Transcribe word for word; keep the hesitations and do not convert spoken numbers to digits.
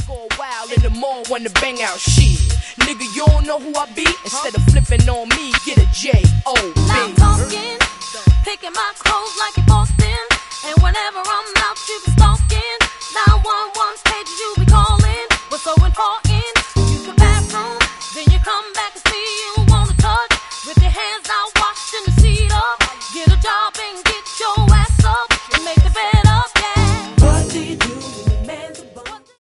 Go wild in the mall, wanna bang out shit. Nigga, you don't know who I be? Instead of flipping on me, get a J O B. I'm talking, picking my